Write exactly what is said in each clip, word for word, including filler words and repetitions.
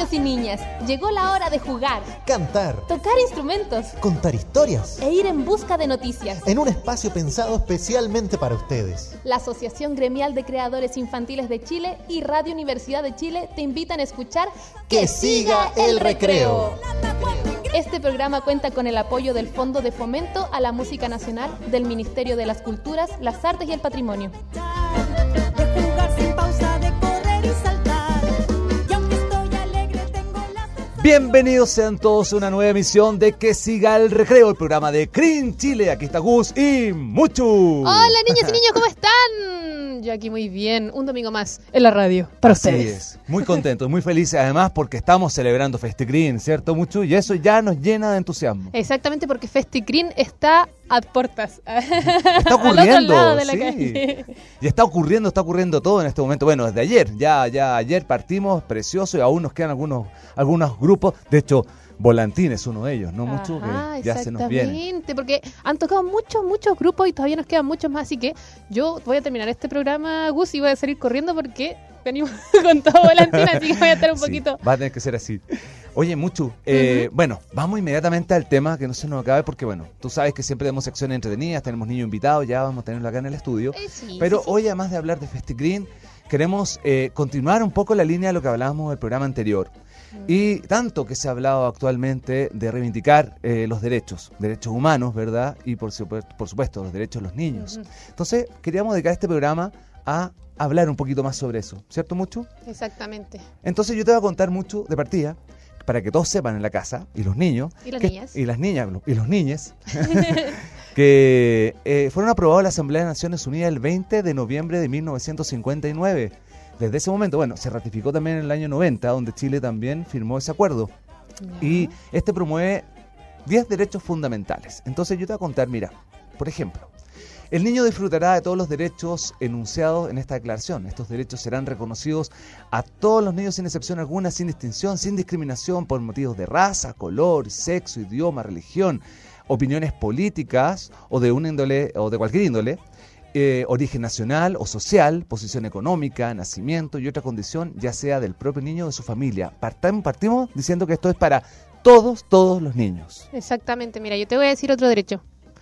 niños y niñas, llegó la hora de jugar, cantar, tocar instrumentos, contar historias e ir en busca de noticias. En un espacio pensado especialmente para ustedes. La Asociación Gremial de Creadores Infantiles de Chile y Radio Universidad de Chile te invitan a escuchar ¡Que, que siga el recreo! Este programa cuenta con el apoyo del Fondo de Fomento a la Música Nacional del Ministerio de las Culturas, las Artes y el Patrimonio. Bienvenidos sean todos a una nueva emisión de Que Siga el Recreo, el programa de Crin Chile. Aquí está Gus y Muchu. Hola niñas y niños, ¿cómo están? Yo aquí muy bien, un domingo más en la radio para Así ustedes. Es. Muy contentos, muy felices además porque estamos celebrando FestiCrin, ¿cierto Muchu? Y eso ya nos llena de entusiasmo. Exactamente, porque FestiCrin está a puertas. Está ocurriendo, al otro lado de la sí. calle. Y está ocurriendo, está ocurriendo todo en este momento. Bueno, desde ayer, ya, ya ayer partimos, precioso, y aún nos quedan algunos, algunos grupos. De hecho, Volantín es uno de ellos, ¿no? Mucho Ajá, que ya se nos viene. Exactamente, porque han tocado muchos, muchos grupos y todavía nos quedan muchos más, así que yo voy a terminar este programa, Gus, y voy a salir corriendo porque venimos con todo Volantín, así que voy a estar un Sí, poquito... va a tener que ser así. Oye, Muchu, eh, uh-huh. bueno, vamos inmediatamente al tema, que no se nos acabe, porque bueno, tú sabes que siempre tenemos secciones entretenidas, tenemos niños invitados, ya vamos a tenerlo acá en el estudio, Eh, sí, pero sí, sí. hoy, además de hablar de FestiCrin, queremos eh, continuar un poco la línea de lo que hablábamos del programa anterior. Y tanto que se ha hablado actualmente de reivindicar eh, los derechos, derechos humanos, ¿verdad? Y por supuesto, por supuesto los derechos de los niños. Uh-huh. Entonces, queríamos dedicar este programa a hablar un poquito más sobre eso, ¿cierto, Mucho? Exactamente. Entonces yo te voy a contar mucho de partida, para que todos sepan en la casa, y los niños... Y las que, niñas. Y las niñas, y los niñes, que eh, fueron aprobados en la Asamblea de Naciones Unidas el veinte de noviembre de mil novecientos cincuenta y nueve. Desde ese momento, bueno, se ratificó también en el año noventa, donde Chile también firmó ese acuerdo. Yeah. Y este promueve diez derechos fundamentales. Entonces yo te voy a contar, mira, por ejemplo, el niño disfrutará de todos los derechos enunciados en esta declaración. Estos derechos serán reconocidos a todos los niños sin excepción alguna, sin distinción, sin discriminación por motivos de raza, color, sexo, idioma, religión, opiniones políticas o de una índole o de cualquier índole. Eh, origen nacional o social, posición económica, nacimiento y otra condición, ya sea del propio niño o de su familia. Partim, partimos diciendo que esto es para todos, todos los niños. Exactamente, mira, yo te voy a decir otro derecho.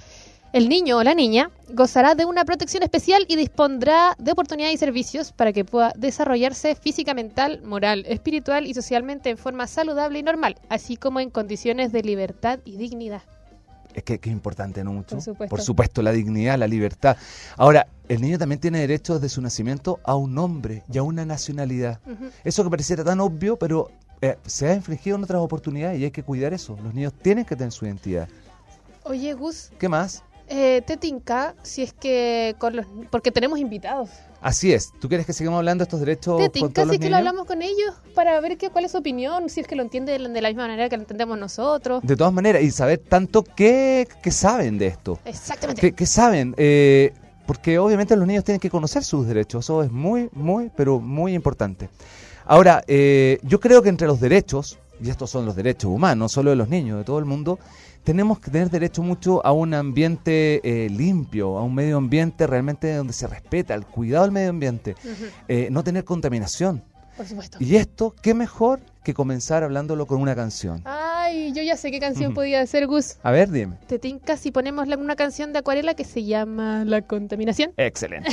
El niño o la niña gozará de una protección especial y dispondrá de oportunidades y servicios para que pueda desarrollarse física, mental, moral, espiritual y socialmente en forma saludable y normal, así como en condiciones de libertad y dignidad. Es que, que es importante, ¿no, Mucho? Por supuesto. Por supuesto, la dignidad, la libertad. Ahora, el niño también tiene derecho desde su nacimiento a un nombre y a una nacionalidad. Uh-huh. Eso que pareciera tan obvio, pero eh, se ha infligido en otras oportunidades y hay que cuidar eso. Los niños tienen que tener su identidad. Oye, Gus. ¿Qué más? Eh, te tinca, si es que con los... porque tenemos invitados. Así es. ¿Tú quieres que sigamos hablando de estos derechos te con tinca, todos si los es que niños? lo hablamos con ellos para ver qué, cuál es su opinión, si es que lo entienden de la misma manera que lo entendemos nosotros. De todas maneras, y saber tanto qué, qué saben de esto. Exactamente. ¿Qué, qué saben? Eh, porque obviamente los niños tienen que conocer sus derechos. Eso es muy, muy, pero muy importante. Ahora, eh, yo creo que entre los derechos, y estos son los derechos humanos, no solo de los niños, de todo el mundo, tenemos que tener derecho mucho a un ambiente eh, limpio, a un medio ambiente realmente donde se respeta, el cuidado del medio ambiente, uh-huh. eh, no tener contaminación. Por supuesto. Y esto, ¿qué mejor que comenzar hablándolo con una canción? Ay, yo ya sé qué canción uh-huh. podía ser, Gus. A ver, dime. ¿Te tinca si ponemos la, una canción de Acuarela que se llama La Contaminación? Excelente.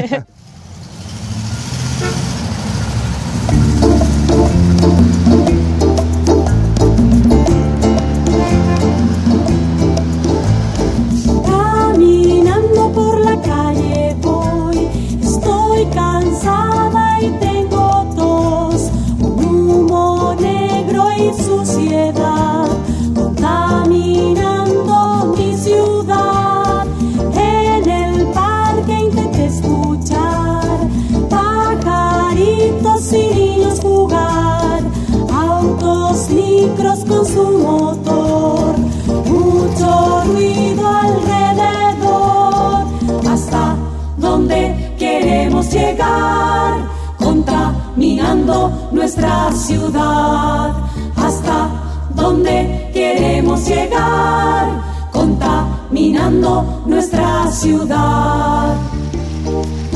Caminando por la calle voy, estoy cansada y tengo tos, un humo negro y suciedad, contaminando mi ciudad. En el parque intenté escuchar pajaritos y niños jugar, autos, micros con su motor, mucho ruido alrededor. ¿Hasta dónde queremos llegar? Contaminando nuestra ciudad. ¿Hasta dónde queremos llegar? Contaminando nuestra ciudad.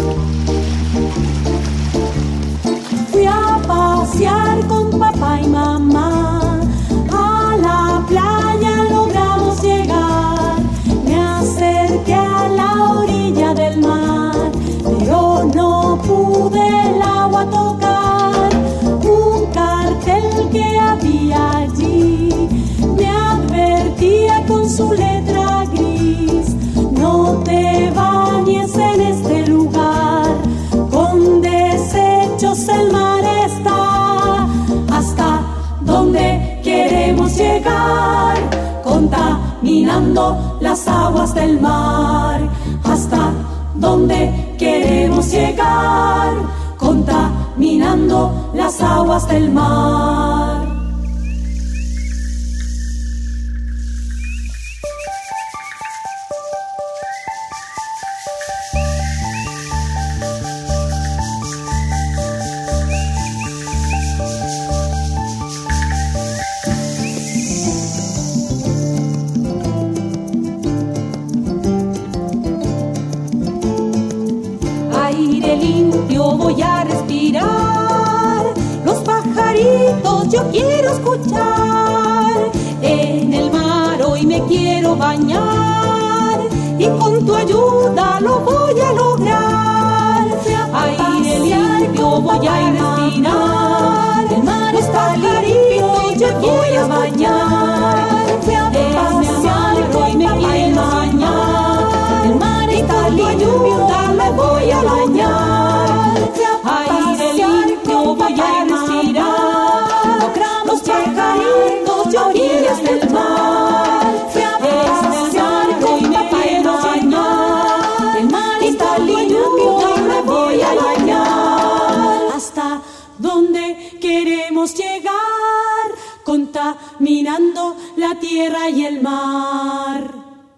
Fui a pasear con papá y mamá contaminando las aguas del mar. Hasta donde queremos llegar, contaminando las aguas del mar. Voy a respirar, los pajaritos yo quiero escuchar. En el mar hoy me quiero bañar y con tu ayuda lo voy a lograr. Aire limpio voy a respirar, el mar los pajaritos yo quiero bañar. En el mar hoy me quiero bañar, el mar y con tu ayuda lo voy a bañar. Voy a respirar, los pajaritos yo orillas del mar. Desde el barco y me quiero bañar, el mar está limpio y me voy a bañar. Hasta donde queremos llegar, contaminando la tierra y el mar.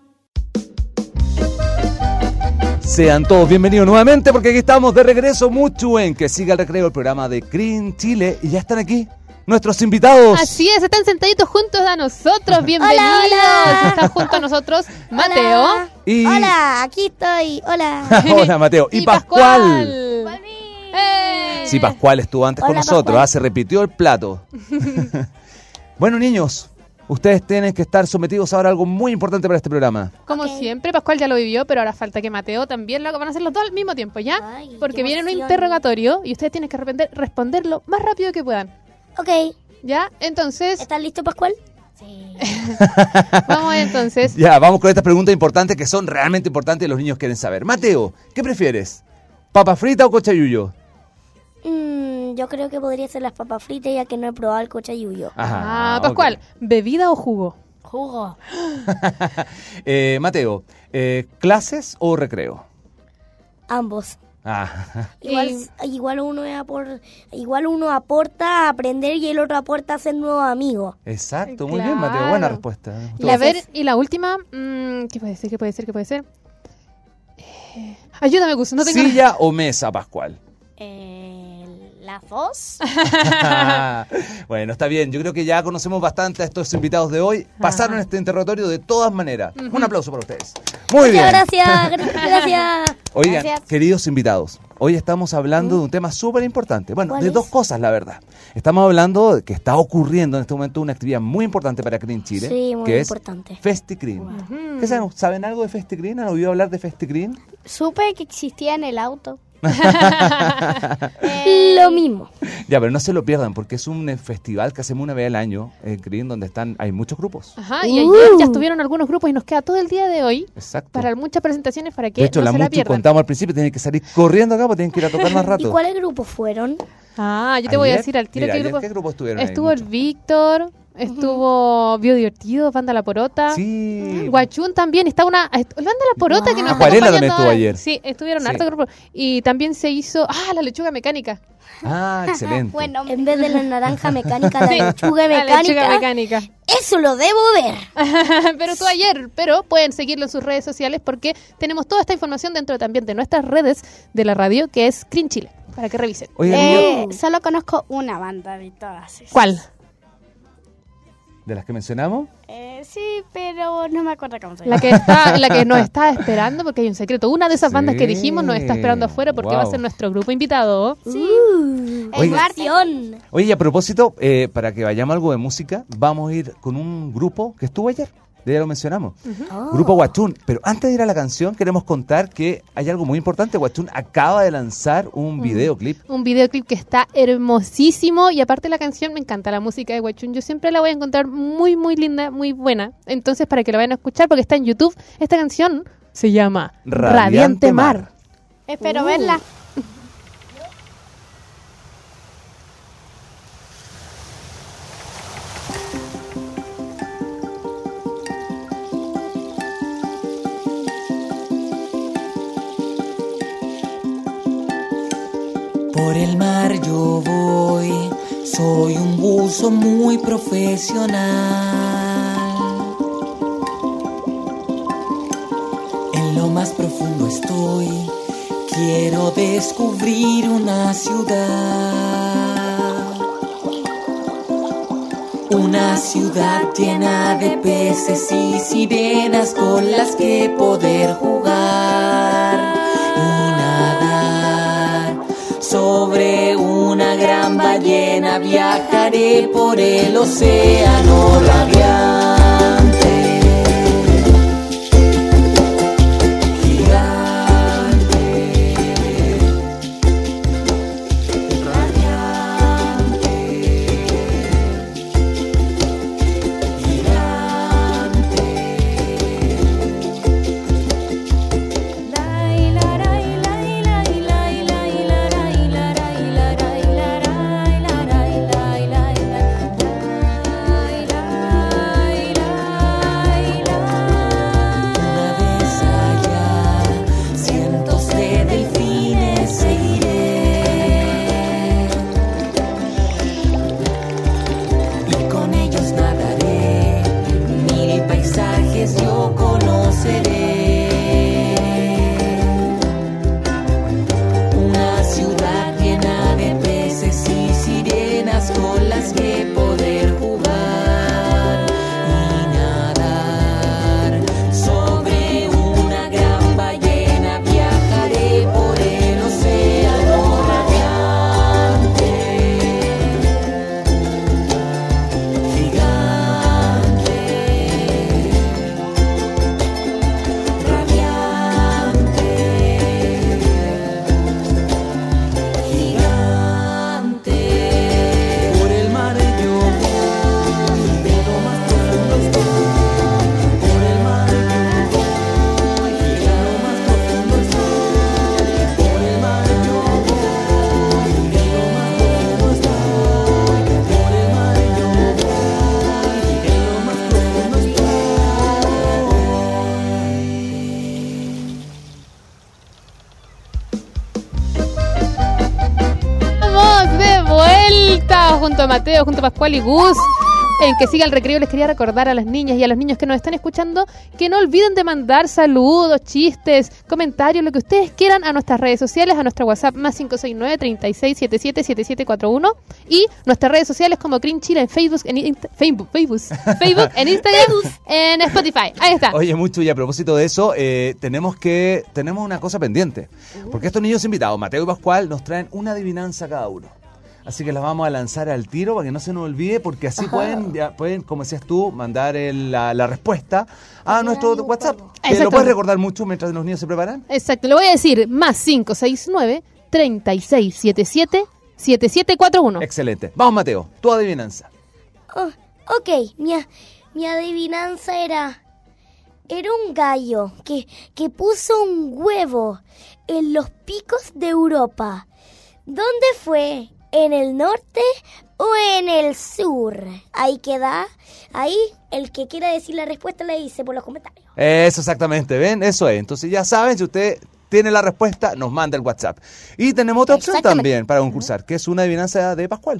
Sean todos bienvenidos nuevamente porque aquí estamos de regreso mucho en Que Siga el Recreo, el programa de Green Chile, y ya están aquí nuestros invitados. Así es, están sentaditos juntos a nosotros, bienvenidos. Hola, hola. Están junto a nosotros Mateo. Hola. Y... Hola, aquí estoy, hola. Hola Mateo. Y, Y Pascual. Pascual. ¡Eh! Sí, Pascual estuvo antes Hola, con nosotros, Pascual. ah, se repitió el plato. Bueno, niños, ustedes tienen que estar sometidos ahora a algo muy importante para este programa. Como Ok. siempre, Pascual ya lo vivió, pero ahora falta que Mateo también lo haga. Van a hacer los dos al mismo tiempo, ¿ya? Ay, Porque qué viene un emoción. interrogatorio y ustedes tienen que responder, responder lo más rápido que puedan. Ok, ¿Ya? Entonces, ¿estás listo, Pascual? Sí. vamos entonces. Ya, vamos con estas preguntas importantes que son realmente importantes y los niños quieren saber. Mateo, ¿qué prefieres? ¿Papa frita o cochayuyo? Mm, yo creo que podría ser las papas fritas ya que no he probado el cochayuyo. Ah, Pascual, ok. ¿bebida o jugo? Jugo. eh, Mateo, eh, ¿clases o recreo? Ambos. Ah, Igual, igual, uno apor- igual uno aporta a aprender y el otro aporta a ser nuevos amigos. exacto, muy bien, Mateo, buena Claro. respuesta. Y a ver, y la última, mm, ¿qué puede ser? ¿Qué puede ser? ¿Qué puede ser? Eh, ayúdame, Gus, no tengo ¿Silla o mesa, Pascual? Eh, ¿Las dos? Bueno, está bien. Yo creo que ya conocemos bastante a estos invitados de hoy. Pasaron este interrogatorio de todas maneras. Un aplauso para ustedes. Muy bien. Muchas gracias, gra- gracias. Oigan, Gracias. queridos invitados, hoy estamos hablando de un tema súper importante. Bueno, ¿Cuál de es? dos cosas, la verdad. Estamos hablando de que está ocurriendo en este momento una actividad muy importante para Green Chile. Sí, muy que importante. es FestiGreen. ¿Qué saben? ¿Saben algo de FestiGreen? ¿Han oído hablar de FestiGreen? Supe que existía en el auto. Lo mismo. Ya, pero no se lo pierdan porque es un eh, festival que hacemos una vez al año en Green donde están hay muchos grupos. Ajá, y Uh. ayer ya estuvieron algunos grupos y nos queda todo el día de hoy Exacto. para muchas presentaciones para que De hecho, no la se la Muchu pierdan. contamos al principio, tienen que salir corriendo acá porque tienen que ir a tocar más ¿Y rato. cuáles grupos fueron? Ah, yo te voy a Ayer, decir al tiro mira, qué ayer, grupo. ¿qué grupo estuvieron ahí, Estuvo el Muchu? Víctor, estuvo Biodivertido, Banda La Porota. Sí. Guachún también, está una est- Banda La Porota que nos está Acuarela también acompañando estuvo ahora. ayer. Sí, estuvieron Sí. harto grupo. Y también se hizo, ah, la lechuga mecánica. Ah, excelente. Bueno, En vez de la naranja mecánica, la Sí, lechuga la mecánica. lechuga mecánica. Eso lo debo ver. Pero tú ayer, pero pueden seguirlo en sus redes sociales porque tenemos toda esta información dentro también de nuestras redes de la radio, que es Green Chile, para que revisen. Oigan, eh, niños, solo conozco una banda de todas esas. ¿Cuál? de las que mencionamos, Eh, sí, pero no me acuerdo cómo se La llama. que está, la que nos está esperando, porque hay un secreto. Una de esas Sí. bandas que dijimos nos está esperando afuera porque Wow. va a ser nuestro grupo invitado. Sí. Uh, El Oiga. martes. emoción. oye, y a propósito, eh, para que vayamos a algo de música, vamos a ir con un grupo que estuvo ayer, ya lo mencionamos, Oh. Grupo Guachún. Pero antes de ir a la canción, queremos contar que hay algo muy importante. Guachún acaba de lanzar un videoclip. Un videoclip que está hermosísimo y aparte la canción, me encanta la música de Guachún. Yo siempre la voy a encontrar muy, muy linda, muy buena. Entonces, para que lo vayan a escuchar, porque está en YouTube, esta canción se llama Radiante Radiante Mar. Mar. Espero Uh. verla. Por el mar yo voy, soy un buzo muy profesional. En lo más profundo estoy, quiero descubrir una ciudad. Una ciudad llena de peces y sirenas con las que poder jugar y nadar. Sobre una gran ballena viajaré por el océano radiante. Junto a Mateo, junto a Pascual y Gus, en Que Siga el Recreo. Les quería recordar a las niñas y a los niños que nos están escuchando que no olviden de mandar saludos, chistes, comentarios, lo que ustedes quieran a nuestras redes sociales, a nuestra WhatsApp más cinco seis nueve, tres seis siete siete, siete siete cuatro uno y nuestras redes sociales como Green Chile en Facebook, en Insta- Facebook, Facebook, Facebook, en Instagram, en Spotify. Ahí está. Oye, mucho, y a propósito de eso, eh, tenemos que tenemos una cosa pendiente, porque estos niños invitados, Mateo y Pascual, nos traen una adivinanza cada uno. Así que las vamos a lanzar al tiro para que no se nos olvide, porque así pueden, ya pueden, como decías tú, mandar el, la, la respuesta a nuestro WhatsApp. ¿Te lo puedes recordar mucho mientras los niños se preparan? Exacto, le voy a decir más cinco seis nueve, tres seis siete siete, siete siete cuatro uno. Excelente. Vamos, Mateo, tu adivinanza. Oh, ok, mi, mi adivinanza era... Era un gallo que, que puso un huevo en los picos de Europa. ¿Dónde fue? ¿En el norte o en el sur? Ahí queda. Ahí el que quiera decir la respuesta le dice por los comentarios. Eso exactamente, ¿ven? Eso es. Entonces ya saben, si usted tiene la respuesta, nos manda el WhatsApp. Y tenemos otra opción también para concursar, que es una adivinanza de Pascual.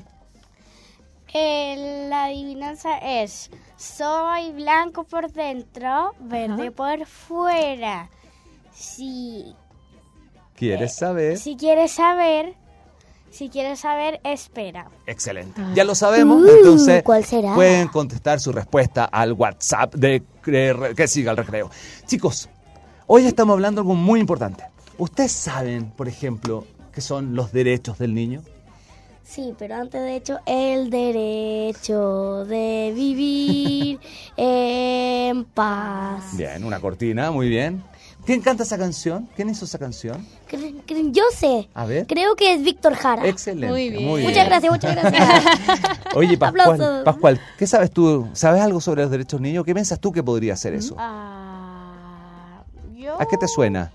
Eh, la adivinanza es: soy blanco por dentro, verde Ajá. por fuera. Si ¿Quieres eh, saber? Si quieres saber... Si quieres saber, espera. Excelente. Ya lo sabemos, uh, entonces ¿cuál será? Pueden contestar su respuesta al WhatsApp de, de Que Siga el Recreo. Chicos, hoy estamos hablando de algo muy importante. ¿Ustedes saben, por ejemplo, qué son los derechos del niño? Sí, pero antes de hecho, el derecho de vivir en paz. Bien, una cortina, muy bien. ¿Quién canta esa canción? ¿Quién hizo esa canción? Yo sé. A ver. Creo que es Víctor Jara. Excelente. Muy bien. Muy bien. Muchas gracias, muchas gracias. Oye, Pascual, Aplausos. Pascual, ¿qué sabes tú? ¿Sabes algo sobre los derechos niños? ¿Qué piensas tú que podría ser eso? Ah, yo... ¿A qué te suena?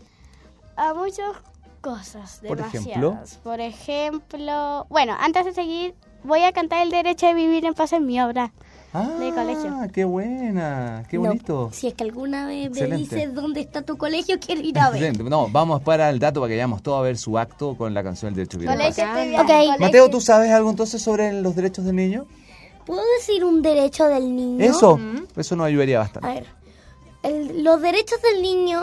A muchas cosas, Por demasiadas. ejemplo. Por ejemplo, bueno, antes de seguir, voy a cantar El Derecho de Vivir en Paz en mi obra. Ah, de colegio. qué buena, qué No, bonito. si es que alguna vez me Excelente. dices dónde está tu colegio, quiero ir a ver. Excelente. No, vamos para el dato para que vayamos todos a ver su acto con la canción del Derecho Viene Colegio Paz. estoy Ok. bien, colegio. Mateo, ¿tú sabes algo entonces sobre los derechos del niño? ¿Puedo decir un derecho del niño? Eso, eso nos ayudaría A bastante. ver, el- los derechos del niño...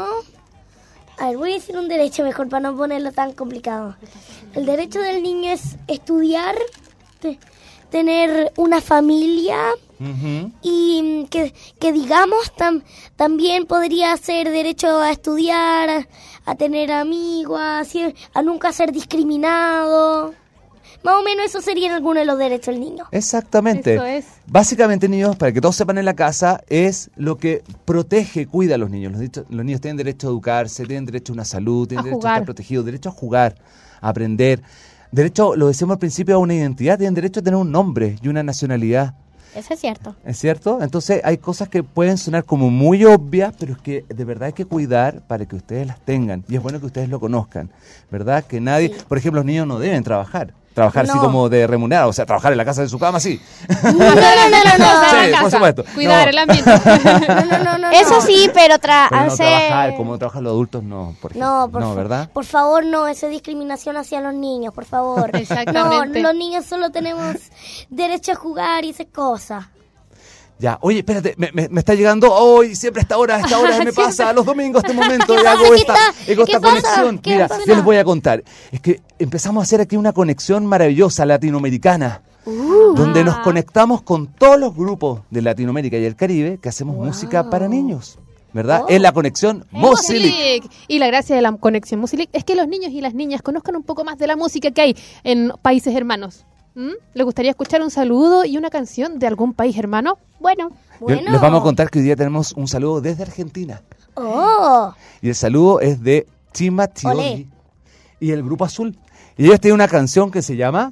A ver, voy a decir un derecho mejor para no ponerlo tan complicado. El derecho del niño es estudiar, te- tener una familia Ujú. y mm, que, que digamos tam- también podría ser derecho a estudiar, a, a tener amigos, a, sie- a nunca ser discriminado. Más o menos eso serían algunos de los derechos del niño. Exactamente. Eso es. Básicamente, niños, para que todos sepan en la casa, es lo que protege, cuida a los niños. Los, dicho- los niños tienen derecho a educarse, tienen derecho a una salud, tienen A derecho a jugar. estar protegidos, derecho a jugar, a aprender. Derecho, lo decíamos al principio, a una identidad, tienen derecho a tener un nombre y una nacionalidad. Eso es cierto. ¿Es cierto? Entonces hay cosas que pueden sonar como muy obvias, pero es que de verdad hay que cuidar para que ustedes las tengan. Y es bueno que ustedes lo conozcan, ¿verdad? Que nadie, por ejemplo, los niños no deben trabajar. Trabajar así No. como de remunerado, o sea, trabajar en la casa de su cama, sí. No, no, no, no, no. Sí, la por casa, supuesto. Cuidar No. el ambiente. No, no, no, no, Eso no. sí, pero tra Pero no hacer... trabajar como trabajan los adultos, no, por ejemplo. No, por, no, fa- ¿verdad? por favor, no, eso es discriminación hacia los niños, por favor. Exactamente. No, los niños solo tenemos derecho a jugar y esas cosas. Ya, oye, espérate, me, me, me está llegando hoy, siempre a esta hora, a esta hora me pasa, los domingos, este momento, y pasa? hago ¿Qué esta, está? hago ¿Qué esta pasa? conexión. ¿Qué Mira, pasa? yo les voy a contar. Es que empezamos a hacer aquí una conexión maravillosa latinoamericana, Uh. donde Ah. nos conectamos con todos los grupos de Latinoamérica y el Caribe que hacemos música para niños, ¿verdad? Oh. Es la conexión Mosilic. Music. Y la gracia de la conexión Music es que los niños y las niñas conozcan un poco más de la música que hay en países hermanos. ¿Mm? ¿Les gustaría escuchar un saludo y una canción de algún país hermano? Bueno, Yo- Bueno. Les vamos a contar que hoy día tenemos un saludo desde Argentina. Oh, Y el saludo es de Chima Chioli Olé. y el Grupo Azul. Y ellos tienen una canción que se llama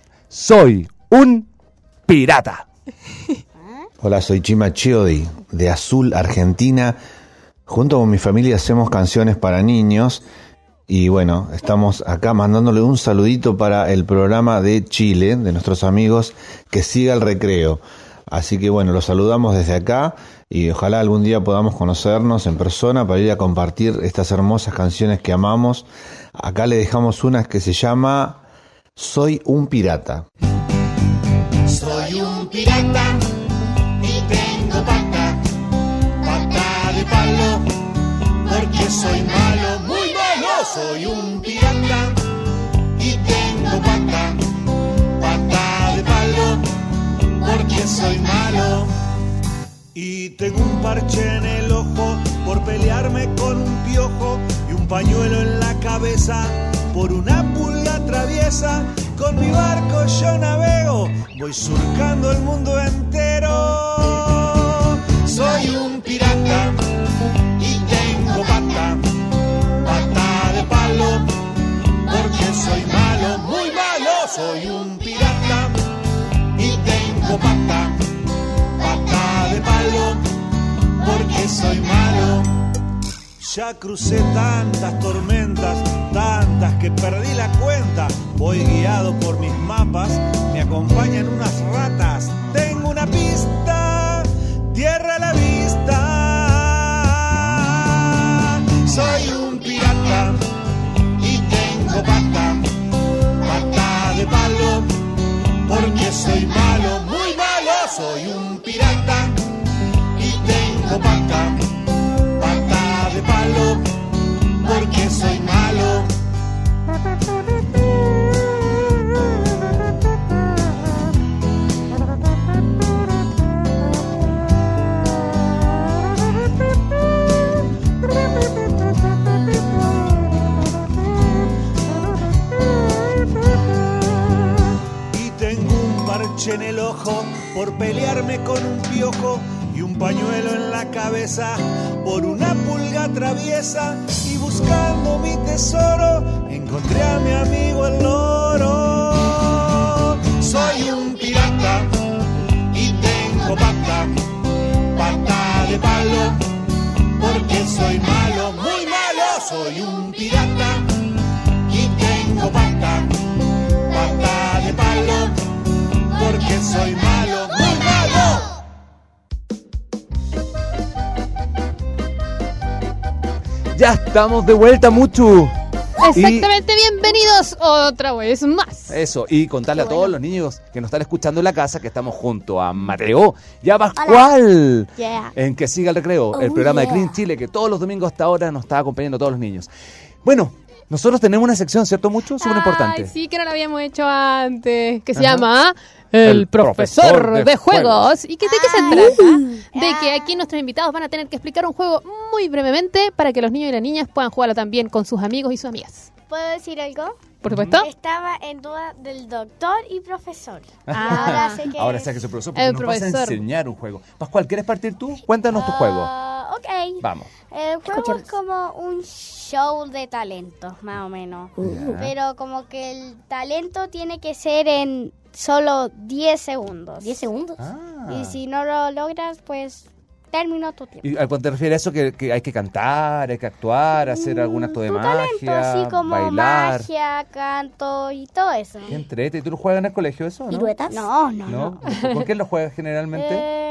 Soy un pirata. Hola, soy Chima Chiodi, de Azul, Argentina. Junto con mi familia hacemos canciones para niños. Y bueno, estamos acá mandándole un saludito para el programa de Chile, de nuestros amigos, que siga el recreo. Así que bueno, los saludamos desde acá y ojalá algún día podamos conocernos en persona para ir a compartir estas hermosas canciones que amamos. Acá le dejamos una que se llama Soy un pirata. Soy un pirata y tengo pata, pata de palo, porque soy malo, muy malo. Soy un pirata y tengo pata, pata de palo, porque soy malo. Y tengo un parche en el ojo por pelearme con un piojo y un pañuelo en la cabeza por una pulga traviesa. Con mi barco yo navego, voy surcando el mundo entero. Soy un pirata y tengo pata, pata de palo, porque soy malo, muy malo. Soy un pirata y tengo pata, pata de palo, porque soy malo. Ya crucé tantas tormentas, tantas que perdí la cuenta. Voy guiado por mis mapas, me acompañan unas ratas. Tengo una pista, tierra a la vista. Soy un pirata y tengo pata, pata de palo, porque soy malo, muy malo. Soy un pirata y tengo pata, pata de palo, porque soy malo. Y tengo un parche en el ojo por pelearme con un piojo y un pañuelo en la cabeza por una pulga traviesa. Y buscando mi tesoro encontré a mi amigo el loro. Soy un pirata y tengo pata, pata de palo, porque soy malo, muy malo. Soy un pirata y tengo pata, pata de palo, porque soy malo, muy malo. Ya estamos de vuelta, Muchu. Exactamente, y bienvenidos otra vez más. Eso, y contarle a todos los niños que nos están escuchando en la casa que estamos junto a Mateo y a Pascual. Yeah. En Que Siga el Recreo, Oh, el programa yeah. de Clean Chile, que todos los domingos hasta ahora nos está acompañando a todos los niños. Bueno, nosotros tenemos una sección, ¿cierto, Mucho? Súper importante. Ay, sí, que no la habíamos hecho antes, que se Ajá. llama El, El profesor, profesor de, de juegos. juegos. ¿Y que, de qué se trata? De que aquí nuestros invitados van a tener que explicar un juego muy brevemente para que los niños y las niñas puedan jugarlo también con sus amigos y sus amigas. ¿Puedo decir algo? ¿Por supuesto? Estaba en duda del doctor y profesor. Ah. Ahora sé que Ahora es- sé que es el profesor, porque El nos vas a profesor. enseñar un juego. Pascual, ¿quieres partir tú? Cuéntanos tu juego. Ah, ok. Vamos. El juego Escuchemos. es como un show de talentos, más o menos. Ya. Pero como que el talento tiene que ser en solo diez segundos. ¿diez segundos? Ah. Y si no lo logras, pues terminó tu tiempo. ¿Y a cuánto te refieres a eso? ¿Que, que hay que cantar, hay que actuar, hacer algún acto de tu magia, talento, así como bailar? magia, canto y todo eso. Qué entrete. ¿Y tú lo juegas en el colegio eso, no? ¿Piruetas? No, no, ¿No? no. ¿Con quién lo juegas generalmente?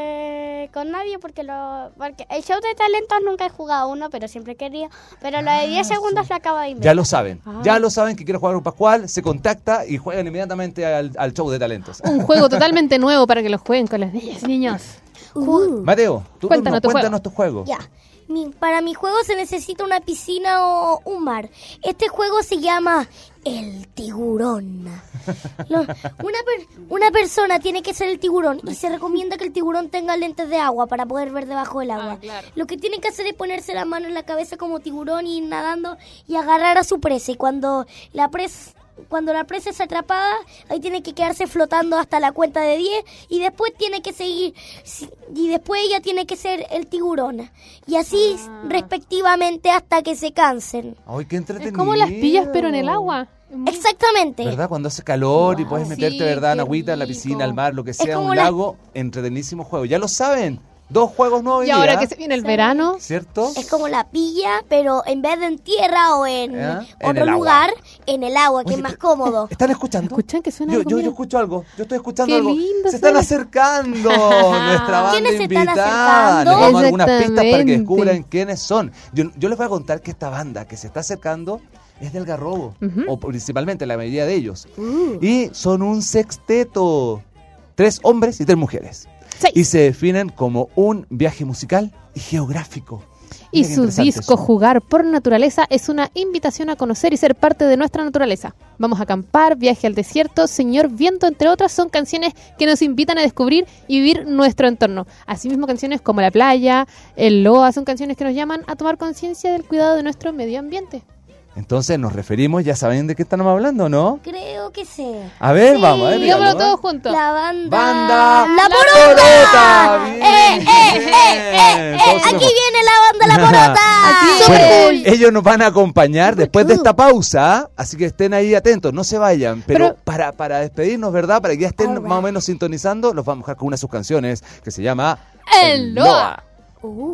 Eh, con nadie porque lo porque el show de talentos nunca he jugado uno, pero siempre he querido. Pero lo de diez segundos lo acabo de inventar. Ya lo saben, Ah. ya lo saben que quiere jugar con Pascual, se contacta y juegan inmediatamente al, al show de talentos. Un juego totalmente nuevo para que lo jueguen con las niñas y niños. Uh. Mateo, tú Cuéntanos nos- tu cuéntanos tu juego. Ya. Mi- para mi juego se necesita una piscina o un mar. Este juego se llama El Tiburón. Lo- una, per- una persona tiene que ser el tiburón y se recomienda que el tiburón tenga lentes de agua para poder ver debajo del agua. Ah, claro. Lo que tiene que hacer es ponerse la mano en la cabeza como tiburón y ir nadando y agarrar a su presa. Y cuando la presa... Cuando la presa es atrapada, ahí tiene que quedarse flotando hasta la cuenta de diez y después tiene que seguir, si- y después ella tiene que ser el tiburón. Y así Ah. respectivamente hasta que se cansen. Ay, qué entretenido. Es como las pillas, pero en el agua. Exactamente. ¿Verdad? Cuando hace calor y puedes meterte, Sí, ¿verdad? En qué agüita, en la rico. piscina, al mar, lo que sea, como un la- lago, entretenísimo juego. Ya lo saben, dos juegos nuevos hoy Y ahora día, que se viene el verano, ¿cierto? Es como la pilla, pero en vez de en tierra o en ¿Eh? En otro el agua. lugar, en el agua, que Oye, es más pero- cómodo. ¿Están escuchando? ¿escuchan que suena Yo, algo? yo, Mira. yo escucho algo, yo estoy escuchando Qué algo. lindo Se están suena. acercando nuestra banda ¿Quiénes se están invitada. acercando? Les vamos a dar algunas pistas para que Exactamente. descubran quiénes son. Yo, yo les voy a contar que esta banda que se está acercando es del Garrobo, Ujú. o principalmente la mayoría de ellos. Uh. Y son un sexteto, tres hombres y tres mujeres. Seis. Y se definen como un viaje musical y geográfico. Y Mira qué su interesante disco eso. Jugar por Naturaleza es una invitación a conocer y ser parte de nuestra naturaleza. Vamos a acampar, Viaje al Desierto, Señor Viento, entre otras, son canciones que nos invitan a descubrir y vivir nuestro entorno. Asimismo, canciones como La Playa, El Loa, son canciones que nos llaman a tomar conciencia del cuidado de nuestro medio ambiente. Entonces nos referimos, ya saben de qué estamos hablando, ¿no? Creo que sé. A ver, Sí, vamos, a ver. Digámoslo dígalo, ¿eh? todos juntos. La banda... Banda ¡La Porota. Porota! Bien, ¡Eh, eh, eh, eh, bien. eh! Todos Aquí sabemos. viene la banda La Porota. Aquí. Bueno, Súper. ellos nos van a acompañar después de esta pausa, así que estén ahí atentos, no se vayan. Pero, Pero- para, para despedirnos, ¿verdad? Para que ya estén Alright. más o menos sintonizando, los vamos a dejar con una de sus canciones que se llama El Loa. Uh.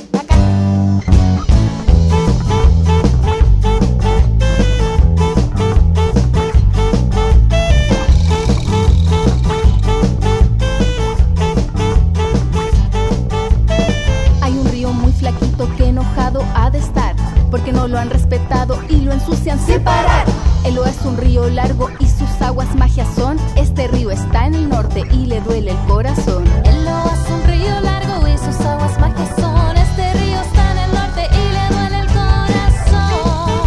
Hay un río muy flaquito que enojado ha de estar, porque no lo han respetado y lo ensucian sin parar. El Loa es un río largo y sus aguas magia son. Este río está en el norte y le duele el corazón. El Loa es un río largo y sus aguas magia son. Este río está en el norte y le duele el corazón.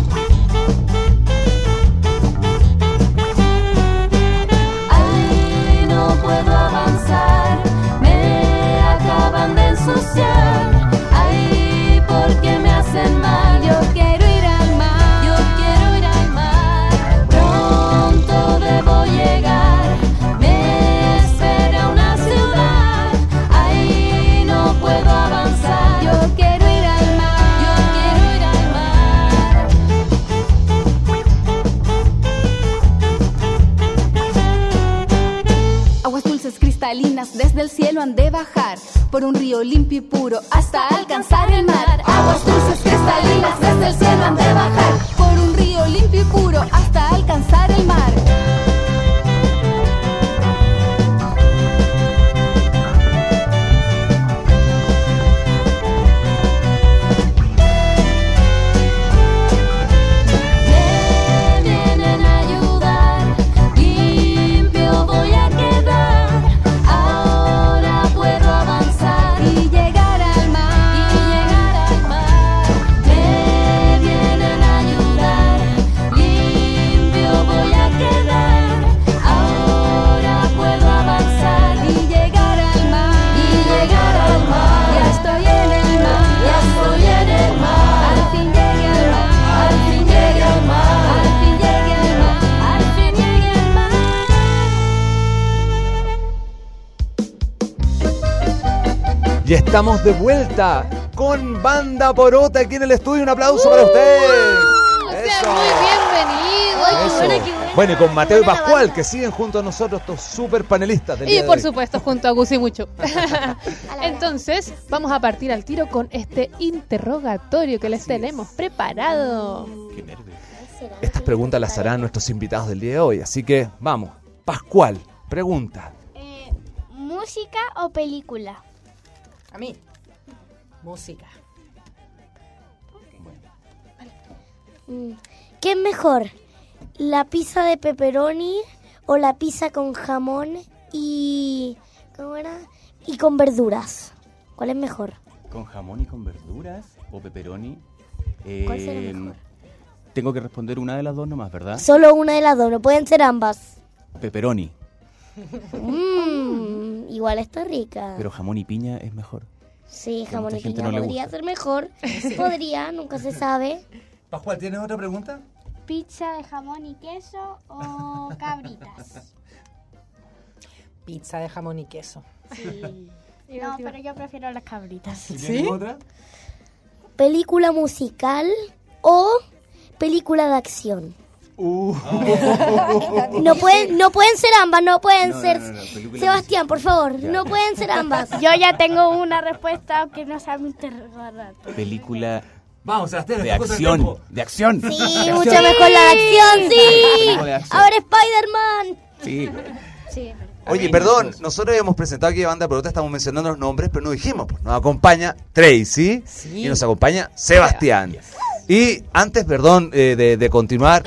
Ay, no puedo avanzar, me acaban de ensuciar. Ay, porque me hacen mal. Yo quiero ir al mar, yo quiero ir al mar. Pronto debo llegar, me espera una ciudad. Ay, no puedo avanzar. Yo quiero ir al mar, yo quiero ir al mar. Aguas dulces cristalinas desde el cielo han de bajar, por un río limpio y puro hasta alcanzar el mar. Aguas dulces cristalinas desde el cielo han de bajar, por un río limpio y puro hasta alcanzar el mar. Y estamos de vuelta con Banda Porota aquí en el estudio. Un aplauso uh, para ustedes. Eso. Muy bienvenidos. Eso. Bueno, y con Mateo y Pascual, que siguen junto a nosotros, estos super panelistas del Y día por de hoy. supuesto, junto a Gus y Mucho. Entonces, vamos a partir al tiro con este interrogatorio que les Así tenemos es. preparado. Qué nervios. Estas preguntas las harán nuestros invitados del día de hoy. Así que, vamos. Pascual, pregunta. Eh, ¿Música o película? A mí. Música. ¿Qué es mejor? ¿La pizza de pepperoni o la pizza con jamón y ¿cómo era? Y con verduras? ¿Cuál es mejor? ¿Con jamón y con verduras o pepperoni? Eh, ¿Cuál será mejor? Tengo que responder una de las dos nomás, ¿verdad? Solo una de las dos, no pueden ser ambas. Pepperoni. Mmm, igual está rica. Pero jamón y piña es mejor. Sí, jamón y piña no podría ser mejor. Sí. Podría, nunca se sabe. Pascual, ¿tienes otra pregunta? ¿Pizza de jamón y queso o cabritas? Pizza de jamón y queso. Sí. No, pero yo prefiero las cabritas. ¿Sí? ¿Tienes otra? ¿Película musical o película de acción? Uh. no pueden no pueden ser ambas, no pueden no, ser... No, no, no, Sebastián, por favor, ya. no pueden ser ambas. Yo ya tengo una respuesta, aunque no sabe interrogator. Película... Vamos, Sebastián, de acción, de acción. Sí, de mucho acción. mejor la de acción, sí. De acción. Ahora Spider-Man. Sí. Sí. Oye, perdón, nosotros habíamos presentado aquí a Banda Porota, estamos mencionando los nombres, pero no dijimos, pues nos acompaña Tracy sí. y nos acompaña Sebastián. Yes. Y antes, perdón, eh, de, de continuar...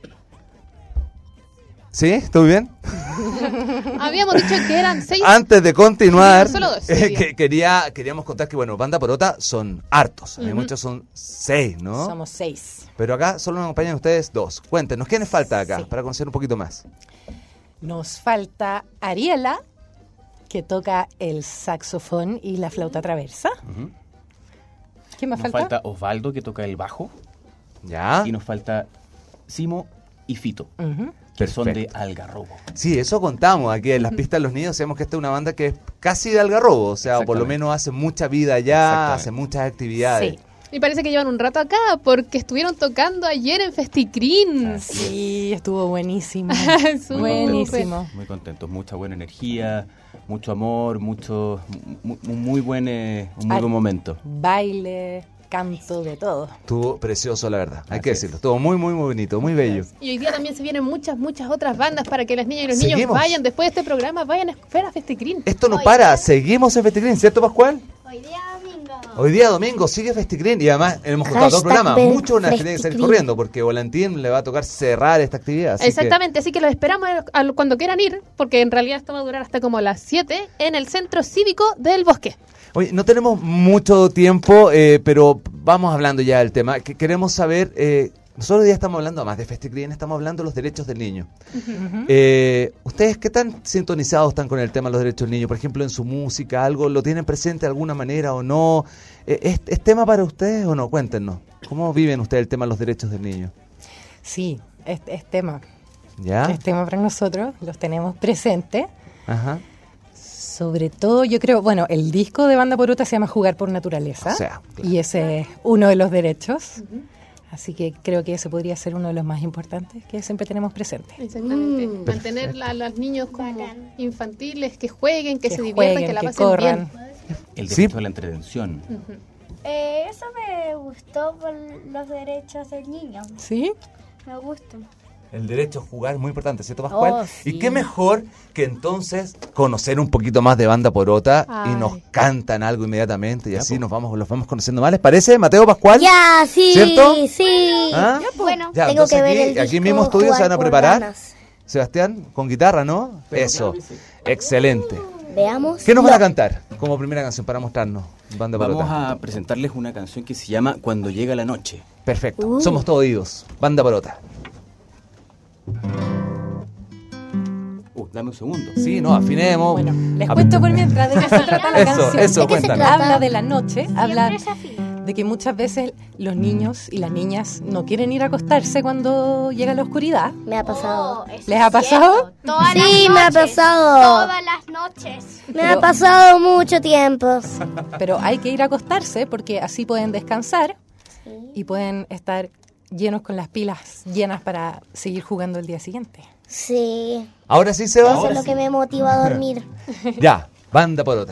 ¿Sí? ¿Estoy bien? Habíamos dicho que eran seis. Antes de continuar, sí, solo dos, sí, eh, que, quería, queríamos contar que, bueno, Banda Porota son hartos. Uh-huh. Hay muchos, son seis, ¿no? Somos seis. Pero acá solo nos acompañan ustedes dos. Cuéntenos, ¿quiénes falta acá? Sí. Para conocer un poquito más. Nos falta Ariela, que toca el saxofón y la flauta traversa. Uh-huh. ¿Qué más nos falta? Nos falta Osvaldo, que toca el bajo. Ya. Y nos falta Simo y Fito. Uh-huh. Que son de Algarrobo. Sí, eso contamos aquí en las pistas de los niños. Sabemos que esta es una banda que es casi de Algarrobo. O sea, por lo menos hace mucha vida allá, hace muchas actividades. Sí. Y parece que llevan un rato acá porque estuvieron tocando ayer en Festicrín. Sí, estuvo buenísimo. muy buenísimo. Contentos, muy contentos, mucha buena energía, mucho amor, mucho muy, muy buen eh, un muy Ay, buen momento. Baile, canto, de todo. Estuvo precioso, la verdad, hay Así que decirlo. Estuvo muy, muy, muy bonito, muy bello. Y hoy día también se vienen muchas, muchas otras bandas para que las niñas y los Seguimos. niños vayan, después de este programa, vayan a ver a Festicrín. Esto no hoy para, día... seguimos en Festicrín, ¿cierto, Pascual? Hoy día domingo. Hoy día domingo sigue Festicrín y además hemos contado dos programas. Muchos van a tener que salir corriendo porque Volantín le va a tocar cerrar esta actividad. Así Exactamente, que... así que los esperamos a, a, cuando quieran ir, porque en realidad esto va a durar hasta como las siete en el Centro Cívico del Bosque. Oye, no tenemos mucho tiempo, eh, pero vamos hablando ya del tema. Que queremos saber, eh, nosotros hoy día estamos hablando, además de Festicrín, estamos hablando de los derechos del niño. Uh-huh. eh, ¿Ustedes qué tan sintonizados están con el tema de los derechos del niño? Por ejemplo, en su música, ¿algo lo tienen presente de alguna manera o no? Eh, ¿es, ¿Es tema para ustedes o no? Cuéntenos. ¿Cómo viven ustedes el tema de los derechos del niño? Sí, es, es tema. ¿Ya? Es tema para nosotros, los tenemos presentes. Ajá. Sobre todo, yo creo, bueno, el disco de Banda Porota se llama Jugar por Naturaleza. O sea, claro. Y ese es uno de los derechos. Uh-huh. Así que creo que ese podría ser uno de los más importantes que siempre tenemos presente. Exactamente. Mm, Mantener a los niños como Bacán. infantiles, que jueguen, que, que se diviertan, jueguen, que la que pasen corran. bien. El derecho sí. a la entretención. Uh-huh. eh, eso me gustó por los derechos del niño. ¿Sí? Me gusta. El derecho a jugar es muy importante, ¿cierto, Pascual? Oh, sí. Y qué mejor que entonces conocer un poquito más de Banda Porota Ay. y nos cantan algo inmediatamente y ya, así pues. nos vamos los vamos conociendo más. ¿Les parece, Mateo, Pascual? Ya, sí, ¿cierto? sí. ¿Ah? Ya, pues. Bueno, ya, tengo que ver aquí, el disco aquí mismo estudio se van a preparar. Ganas. Sebastián, con guitarra, ¿no? Pero Eso, claro, sí. Excelente. Veamos. ¿Qué nos no. van a cantar como primera canción para mostrarnos, Banda Porota? Vamos a presentarles una canción que se llama Cuando llega la noche. Perfecto, uh. somos todos oídos. Banda Porota. Uh, dame un segundo. Sí, no, afinemos. Bueno, les cuento por mientras de qué se trata la eso, canción. Eso, ¿De cuéntanos. Habla de la noche, habla de que muchas veces los niños y las niñas no quieren ir a acostarse cuando llega la oscuridad. Me ha pasado. Oh, eso ¿Les es ha pasado? cierto. Todas Sí, las me ha noches, pasado. Todas las noches. Me ha pasado mucho tiempo. Pero hay que ir a acostarse porque así pueden descansar y pueden estar llenos con las pilas llenas para seguir jugando el día siguiente. Sí. Ahora sí se va. Eso es lo que me motiva a dormir. Ya, Banda Porota.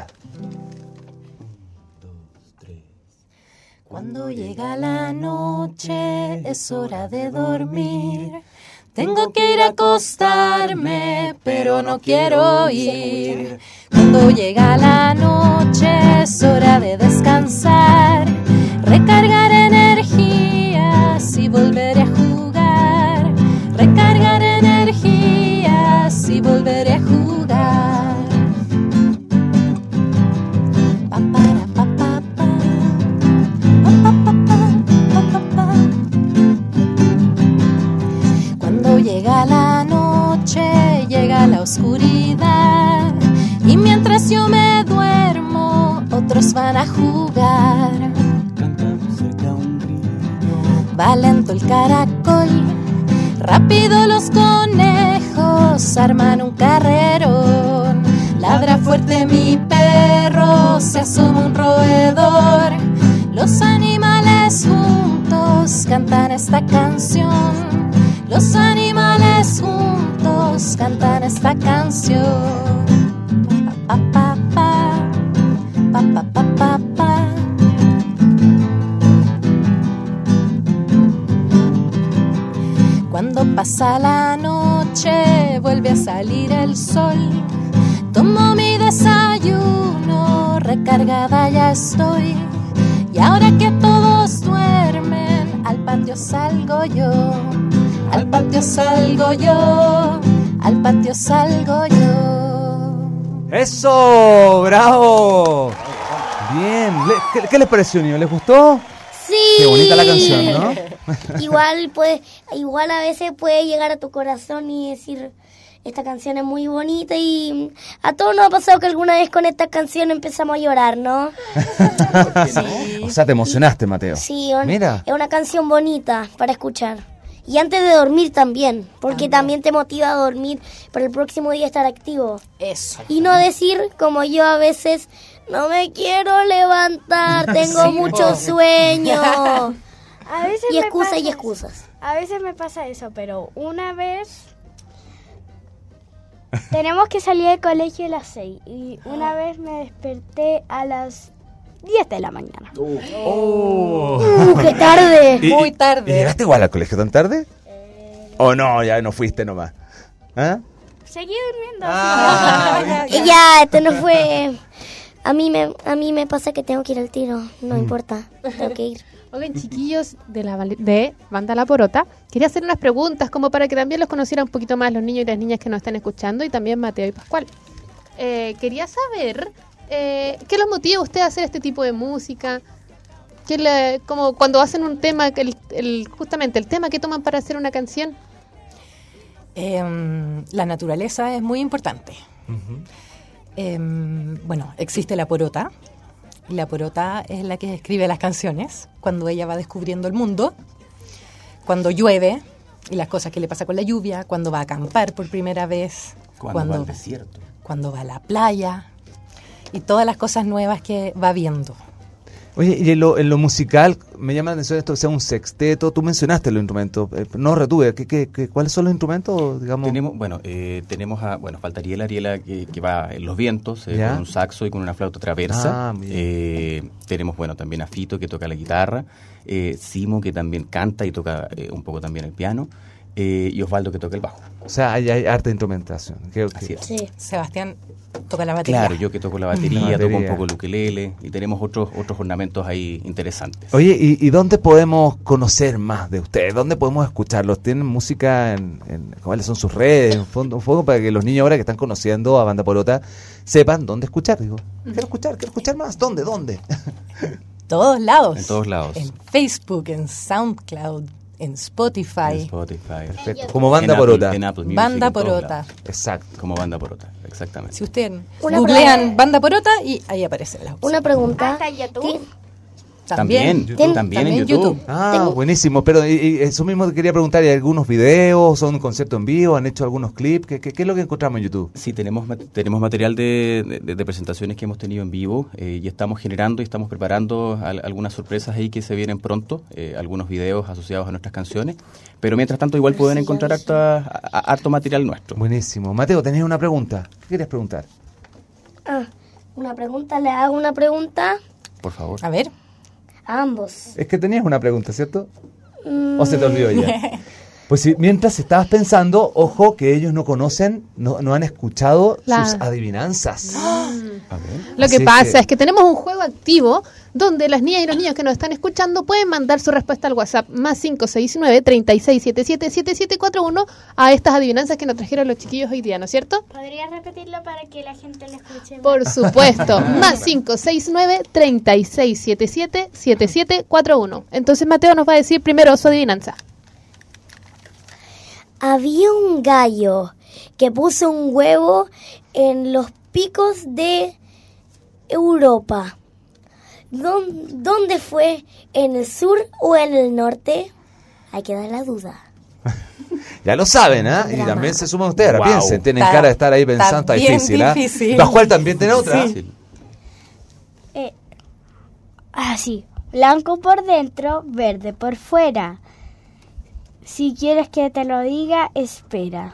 Cuando llega la noche es hora de dormir. Tengo que ir a acostarme, pero no quiero ir. Cuando llega la noche es hora de descansar, recargar energías y volveré a jugar. Recargar energías y volveré a jugar. Pa, para, pa, pa, pa. Cuando llega la noche, llega la oscuridad, y mientras yo me duermo, otros van a jugar. Va lento el caracol, rápido los conejos arman un carrerón. Ladra fuerte mi perro, se asoma un roedor. Los animales juntos cantan esta canción. Los animales juntos cantan esta canción. Pa, pa, pa, pa, pa, pa, pa, pa. Cuando pasa la noche, vuelve a salir el sol. Tomo mi desayuno, recargada ya estoy. Y ahora que todos duermen, al patio salgo yo. Al patio salgo yo. Al patio salgo yo. ¡Eso! ¡Bravo! Bien. Le- ¿Qué, qué les pareció, niño? ¿Les gustó? Sí. Qué bonita la canción, ¿no? Igual puede, igual a veces puede llegar a tu corazón y decir, esta canción es muy bonita, y a todos nos ha pasado que alguna vez con esta canción empezamos a llorar, ¿no? O sea, te emocionaste, Mateo. Sí, un- Mira. es una canción bonita para escuchar. Y antes de dormir también, porque también te motiva a dormir para el próximo día estar activo. Eso. Y no decir, como yo a veces, no me quiero levantar, tengo Sí, mucho po. sueño. A veces Y me excusas pasa y eso. excusas. A veces me pasa eso, pero una vez tenemos que salir del colegio a las seis y una vez me desperté a las diez de la mañana. Oh. Uh, qué tarde. ¿Y- Muy y- tarde. ¿Y llegaste igual al colegio tan tarde? ¿O no? Ya no fuiste nomás. ¿Ah? Seguí durmiendo. Ah, Y ya, esto no fue. A mí me, a mí me pasa que tengo que ir al tiro. No importa, tengo que ir. Oigan, chiquillos de la val- de Banda La Porota, quería hacer unas preguntas como para que también los conocieran un poquito más los niños y las niñas que nos están escuchando, y también Mateo y Pascual. Eh, quería saber eh, qué los motiva a ustedes a hacer este tipo de música. ¿Qué le- como cuando hacen un tema, que el, el- justamente el tema que toman para hacer una canción. Em, la naturaleza es muy importante. Em, bueno, existe la porota. Y la porota es la que escribe las canciones cuando ella va descubriendo el mundo, cuando llueve y las cosas que le pasa con la lluvia, cuando va a acampar por primera vez, Cuando va al desierto. cuando va a la playa y todas las cosas nuevas que va viendo. Oye, y en lo, en lo musical, me llama la atención esto que sea un sexteto. Tú mencionaste los instrumentos, eh, no retuve. ¿Qué, qué, qué, ¿Cuáles son los instrumentos? Digamos? Tenemos, bueno, eh, tenemos a, bueno, faltaría el Ariela que, que va en los vientos, eh, ¿Ya? con un saxo y con una flauta traversa. Ah, muy bien. Eh, tenemos, bueno, también a Fito que toca la guitarra, eh, Simo que también canta y toca eh, un poco también el piano, eh, y Osvaldo que toca el bajo. O sea, hay, hay arte de instrumentación. Creo que- Así es. Sí. Sebastián toca la batería. Claro, yo que toco la batería, La toco un batería. poco el ukelele y tenemos otros otros ornamentos ahí interesantes. Oye, ¿y, y dónde podemos conocer más de ustedes? ¿Dónde podemos escucharlos? ¿Tienen música en, en cuáles son sus redes? Un fondo, un poco para que los niños ahora que están conociendo a Banda Porota sepan dónde escuchar. Digo, quiero escuchar, quiero escuchar más. ¿Dónde? ¿Dónde? Todos lados. En todos lados. En Facebook, en SoundCloud, en Spotify. En Spotify. Perfecto. Como Banda En Apple- Porota. en Apple Music, Banda en todos Porota. lados. Exacto. Como Banda Porota, exactamente. Si usted Una googlean pregunta. Banda Porota y ahí aparece la opción. Una pregunta. Hasta YouTube. ¿Ti- También, YouTube. también, también en YouTube. Ah, Tengo- buenísimo. Pero y, y eso mismo te quería preguntar, ¿hay algunos videos? ¿Son un concierto en vivo? ¿Han hecho algunos clips? ¿Qué, qué, qué es lo que encontramos en YouTube? Sí, tenemos, ma- tenemos material de, de- de presentaciones que hemos tenido en vivo eh, y estamos generando y estamos preparando al- algunas sorpresas ahí que se vienen pronto, eh, algunos videos asociados a nuestras canciones, pero mientras tanto igual pueden encontrar harta- a- a- harto material nuestro. Buenísimo. Mateo, tenías una pregunta. ¿Qué querías preguntar? Ah, una pregunta, le hago una pregunta Por favor. A ver. a ambos. Es que tenías una pregunta, ¿cierto? Mm. ¿O se te olvidó ya? Pues si, mientras estabas pensando, ojo que ellos no conocen, no, no han escuchado La- sus adivinanzas. Lo Así que pasa es que tenemos un juego activo donde las niñas y los niños que nos están escuchando pueden mandar su respuesta al WhatsApp más cinco seis nueve, tres seis siete siete, siete siete cuatro uno a estas adivinanzas que nos trajeron los chiquillos hoy día, ¿no es cierto? ¿Podría repetirlo para que la gente lo escuche? Por supuesto, más cinco seis nueve, tres seis siete siete, siete siete cuatro uno. Entonces Mateo nos va a decir primero su adivinanza. Había un gallo que puso un huevo en los picos de Europa. ¿Dón- ¿Dónde fue? ¿En el sur o en el norte? Hay que dar la duda. Ya lo saben, ¿ah? Y Drama. también se suman ustedes. Ahora Wow. piensen, tienen Está- cara de estar ahí pensando, está está bien difícil, ¿ah? difícil. Pascual también tiene otra. Sí. Eh, así, blanco por dentro, verde por fuera. Si quieres que te lo diga, espera.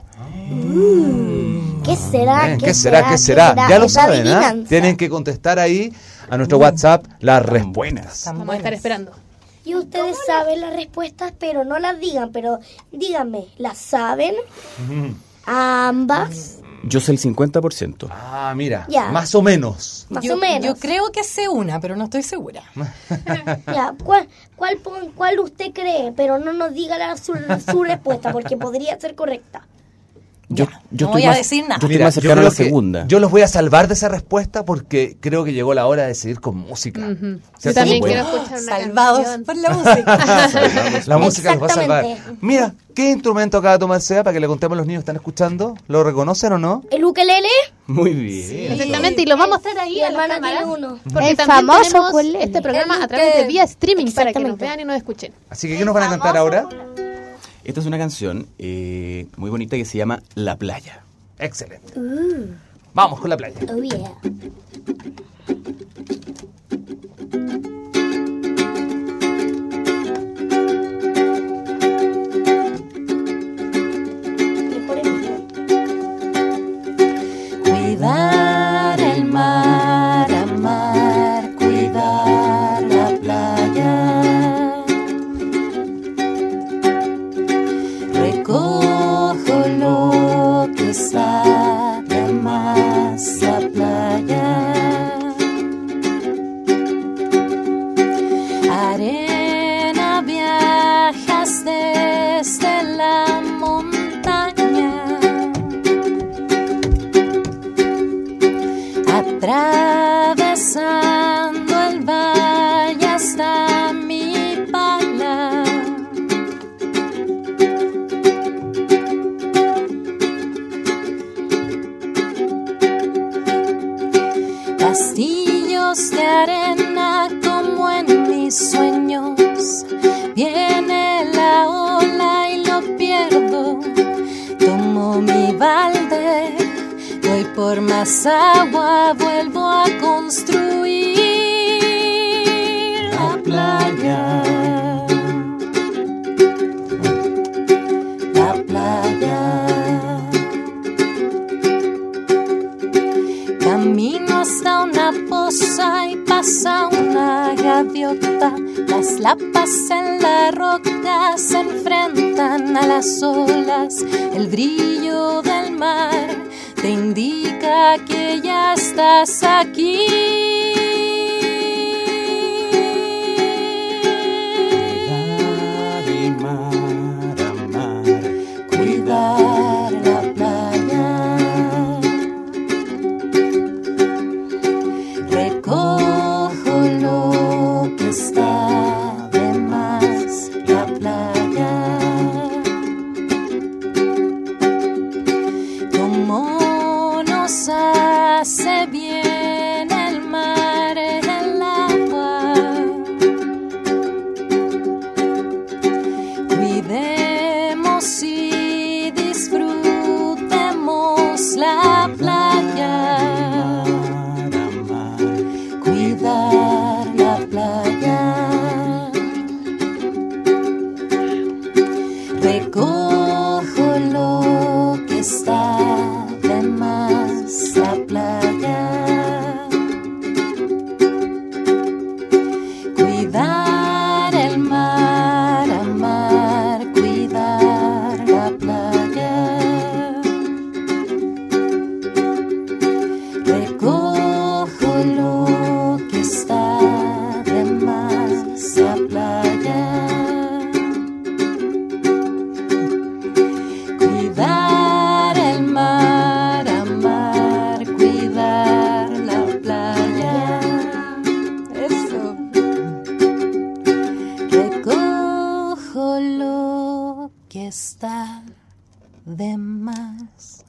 ¿Qué será? Bien, ¿Qué será? ¿Qué será? Ya lo Esa saben, ¿ah? adivinanza. Tienen que contestar ahí a nuestro WhatsApp las respuestas. Están Vamos a estar buenas. esperando. Y ustedes saben las respuestas, pero no las digan. Pero díganme, ¿las saben? Ambas. Yo sé el cincuenta por ciento. Ah, mira, Ya. más o menos. Más yo, o menos. yo creo que sé una, pero no estoy segura. Ya, ¿cuál, cuál, pon- cuál usted cree? Pero no nos diga la, su, su respuesta, porque podría ser correcta. Yo, yo no estoy voy a más- decir nada. Yo estoy Mira, más yo cercano a creo la que segunda. yo los voy a salvar de esa respuesta porque creo que llegó la hora de seguir con música. Ujú. Yo ¿Cierto? también Bueno. quiero escuchar una Salvados canción. por la música. La música los va a salvar. Exactamente. Mira, ¿qué instrumento acaba de tomar Sea para que le contemos a los niños que están escuchando? ¿Lo reconocen o no? ¿El ukelele? Muy bien. Exactamente, y los vamos a mostrar ahí Mi a las hermana cámaras, tiene uno. porque El también famoso tenemos ukulele. este programa El a través de que- vía streaming para que nos Exactamente. vean y nos escuchen. Así que, ¿qué nos van a cantar ahora? Esta es una canción eh, muy bonita que se llama La Playa. Excelente. Uh, Vamos con la playa. oh yeah. Mejor es mío. Cuidar el mar, amar, cuidar la playa. Recojo lo que sabe más la playa. Arena viajas desde la montaña. Atravesando el valle hasta mi pala. Castillos de arena como en mis sueños. Viene la ola y lo pierdo. Tomo mi balde. Voy por más agua, vuelvo a construir la playa. La playa. Camino hasta una poza y pasa una gaviota. Las lapas en la roca se enfrentan a las olas. El brillo del mar te indica que ya estás aquí. Cuidar el mar, amar. Cuidar la playa. Recojo lo que está de más la playa. Como nos hace bien el mar, el agua. Cuidemos y disfrutemos la playa. Cuidar la playa. Recojo lo que está de más, la playa. Cuidar el mar, amar, cuidar la playa. Recojo lo que está de más, la playa. Cuidar el mar, amar, cuidar la playa. Eso. Recojo lo que está de más.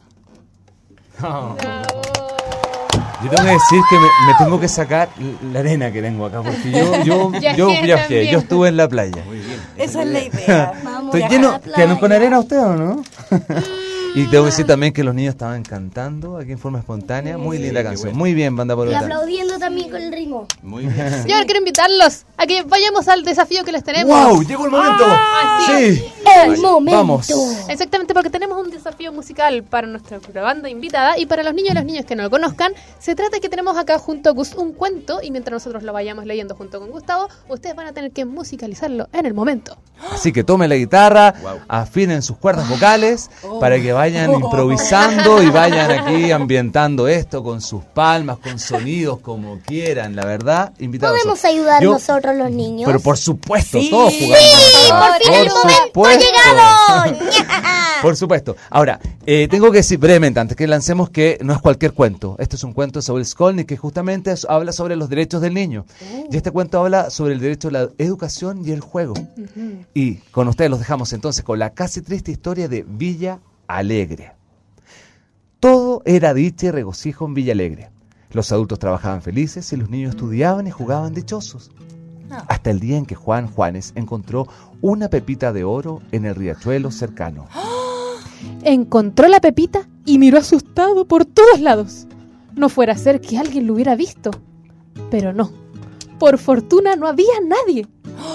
Yo tengo que decir que me, me tengo que sacar la arena que tengo acá, porque yo, yo, Viajé yo viajé, también. yo estuve en la playa. Esa es la idea. Vamos Estoy a lleno, la playa. ¿quedaron con arena ustedes o no? Y tengo que decir también que los niños estaban cantando aquí en forma espontánea. Muy linda qué canción. bueno. Muy bien, banda Y Porota. aplaudiendo también con el ritmo. Muy bien. Yo ahora quiero invitarlos a que vayamos al desafío que les tenemos. ¡Wow! ¡Llegó el momento! Ah, sí. ¡Sí! El momento. Vamos. Exactamente, porque tenemos un desafío musical para nuestra banda invitada y para los niños y las niñas que no lo conozcan. Se trata de que tenemos acá junto a Gus un cuento y mientras nosotros lo vayamos leyendo junto con Gustavo, ustedes van a tener que musicalizarlo en el momento. Así que tomen la guitarra, Wow. afinen sus cuerdas vocales para que vayan improvisando y vayan aquí ambientando esto con sus palmas, con sonidos, como quieran, la verdad. Invitados. ¿Podemos ayudar Yo- nosotros los niños? Pero por supuesto, Sí. todos jugamos. ¡Sí! ¡Por fin el momento ha llegado! Por supuesto. Ahora, eh, tengo que decir brevemente, antes que lancemos, que no es cualquier cuento. Este es un cuento de Saúl Skolnick que justamente es- habla sobre los derechos del niño. Y este cuento habla sobre el derecho a la educación y el juego. Y con ustedes los dejamos entonces con la casi triste historia de Villa Alegre. Todo era dicha y regocijo en Villa Alegre. Los adultos trabajaban felices y los niños estudiaban y jugaban dichosos. Hasta el día en que Juan Juanes encontró una pepita de oro en el riachuelo cercano. Encontró la pepita y miró asustado por todos lados. No fuera a ser que alguien lo hubiera visto. Pero no. Por fortuna no había nadie.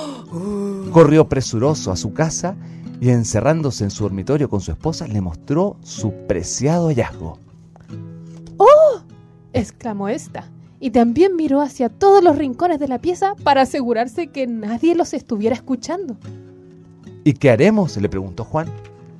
Corrió presuroso a su casa y encerrándose en su dormitorio con su esposa le mostró su preciado hallazgo. ¡Oh! Exclamó esta. Y también miró hacia todos los rincones de la pieza para asegurarse que nadie los estuviera escuchando. ¿Y qué haremos?, le preguntó Juan.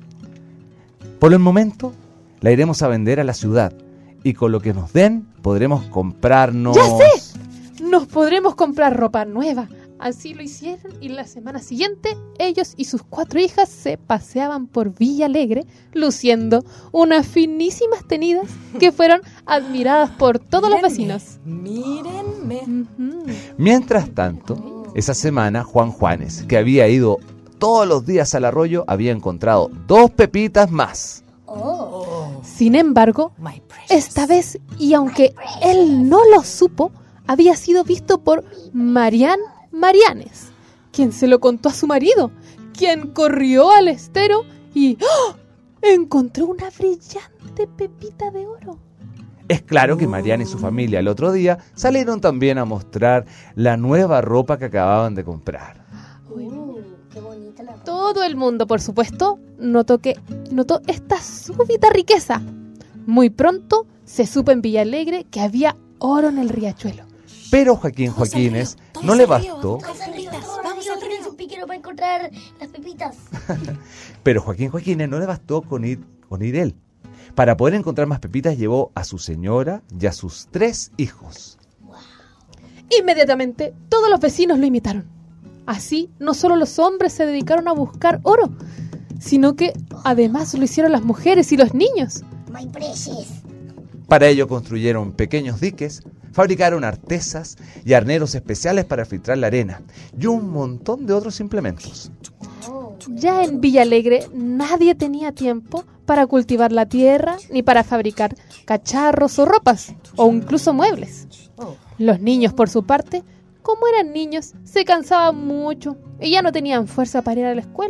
Por el momento la iremos a vender a la ciudad y con lo que nos den podremos comprarnos... ¡Ya sé! Nos podremos comprar ropa nueva. Así lo hicieron y la semana siguiente ellos y sus cuatro hijas se paseaban por Villa Alegre luciendo unas finísimas tenidas que fueron admiradas por todos los vecinos. Mírenme. Ujú. Mientras tanto, esa semana Juan Juanes, que había ido todos los días al arroyo, había encontrado dos pepitas más. Sin embargo, My precious. esta vez, y aunque él no lo supo, había sido visto por Marián Marianes, quien se lo contó a su marido, quien corrió al estero y ¡oh!, encontró una brillante pepita de oro. Es claro que Mariana y su familia el otro día salieron también a mostrar la nueva ropa que acababan de comprar. Qué bonita la ropa. Todo el mundo, por supuesto, notó que notó esta súbita riqueza. Muy pronto se supo en Villa Alegre que había oro en el riachuelo. Pero Joaquín Joaquines no le bastó, Vamos al río, vamos al río, su piquero para encontrar las pepitas. pero Joaquín Joaquines no le bastó con ir, con ir él. Para poder encontrar más pepitas llevó a su señora y a sus tres hijos. Inmediatamente todos los vecinos lo imitaron. Así, no solo los hombres se dedicaron a buscar oro, sino que además lo hicieron las mujeres y los niños. My precious. Para ello construyeron pequeños diques, fabricaron artesas y arneros especiales para filtrar la arena y un montón de otros implementos. Ya en Villa Alegre nadie tenía tiempo para cultivar la tierra ni para fabricar cacharros o ropas o incluso muebles. Los niños, por su parte, como eran niños, se cansaban mucho y ya no tenían fuerza para ir a la escuela.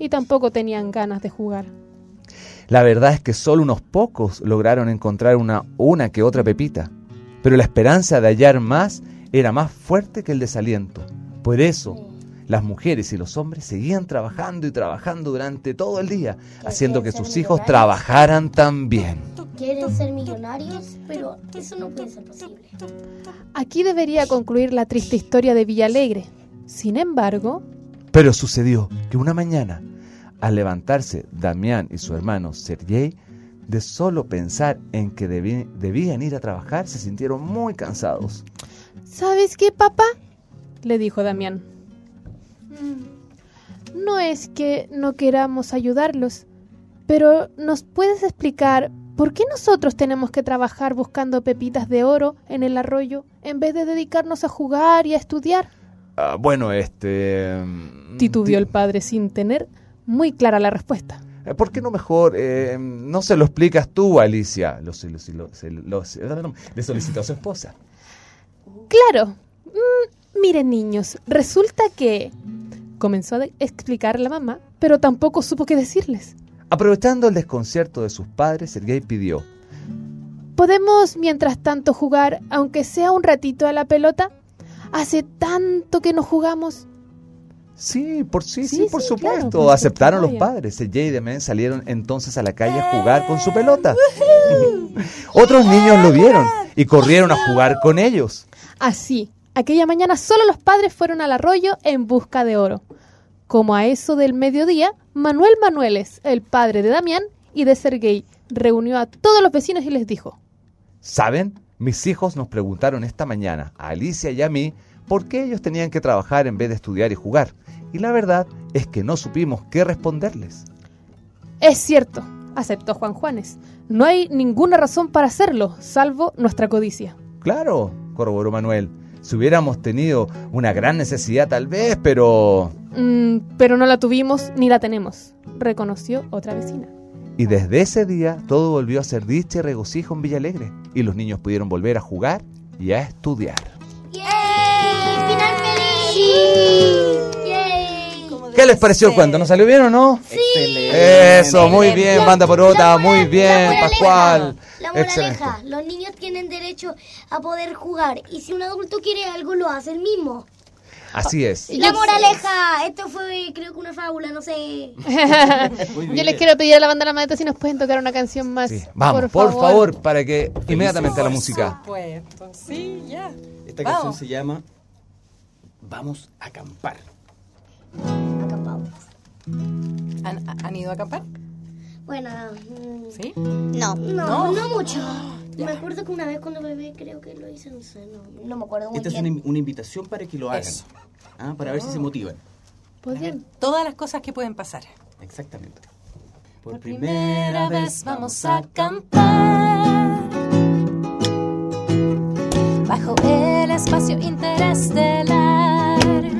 y tampoco tenían ganas de jugar. La verdad es que solo unos pocos lograron encontrar una, una que otra pepita, pero la esperanza de hallar más era más fuerte que el desaliento. Por eso, las mujeres y los hombres seguían trabajando y trabajando durante todo el día, haciendo que sus hijos trabajaran también. Quieren ser millonarios, pero eso no puede ser posible. Aquí debería concluir la triste historia de Villalegre. Sin embargo... Pero sucedió que una mañana, al levantarse Damián y su hermano Sergei, de solo pensar en que debí, debían ir a trabajar, se sintieron muy cansados. ¿Sabes qué, papá?, le dijo Damián. No es que no queramos ayudarlos, pero ¿nos puedes explicar por qué nosotros tenemos que trabajar buscando pepitas de oro en el arroyo en vez de dedicarnos a jugar y a estudiar? Uh, bueno, este... Titubeó el padre sin tener muy clara la respuesta. ¿Por qué no mejor eh, no se lo explicas tú, Alicia? Lo, lo, lo, lo, lo, le solicitó a su esposa. Claro. Mm, miren, niños, resulta que... Comenzó a explicar la mamá, pero tampoco supo qué decirles. Aprovechando el desconcierto de sus padres, Sergei pidió: ¿podemos mientras tanto jugar, aunque sea un ratito, a la pelota? Hace tanto que no jugamos. Sí, por sí, sí, sí por sí, supuesto. claro, por Aceptaron supuesto, los padres. Sergei y Damián salieron entonces a la calle a jugar con su pelota. Otros niños lo vieron y corrieron a jugar con ellos. Así, aquella mañana solo los padres fueron al arroyo en busca de oro. Como a eso del mediodía, Manuel Manueles, el padre de Damián y de Sergei, reunió a todos los vecinos y les dijo: ¿saben? Mis hijos nos preguntaron esta mañana, a Alicia y a mí, por qué ellos tenían que trabajar en vez de estudiar y jugar. Y la verdad es que no supimos qué responderles. Es cierto, aceptó Juan Juanes. No hay ninguna razón para hacerlo, salvo nuestra codicia. Claro, corroboró Manuel. Si hubiéramos tenido una gran necesidad tal vez, pero... Mm, pero no la tuvimos ni la tenemos, reconoció otra vecina. Y desde ese día todo volvió a ser dicha y regocijo en Villalegre. Y los niños pudieron volver a jugar y a estudiar. ¡Yay! ¡Final feliz! ¡Yay! ¿Qué les pareció el cuento? ¿Nos salió bien o no? Sí. Excelente. Eso, muy bien, banda porota, muy bien, Pascual. La moraleja, Excelente. los niños tienen derecho a poder jugar y si un adulto quiere algo lo hace el mismo. Así es. La moraleja, esto fue creo que una fábula, no sé. Yo les quiero pedir a la banda La Maleta si nos pueden tocar una canción más. Sí. Vamos, por, por favor. favor, para que inmediatamente a la música. Por supuesto, sí, ya. Esta Vamos. canción se llama Vamos a acampar. Acampamos. ¿Han, ¿Han ido a acampar? Bueno, mm, ¿Sí? no, no, No. no mucho. Me acuerdo que una vez cuando bebé creo que lo hice, no sé, no, no me acuerdo muy Esta es bien. una, una invitación para que lo hagan. Eso. Ah, para ver si se motivan. Pues bien. Todas las cosas que pueden pasar. Exactamente. Por primera vez vamos a acampar bajo el espacio interestelar.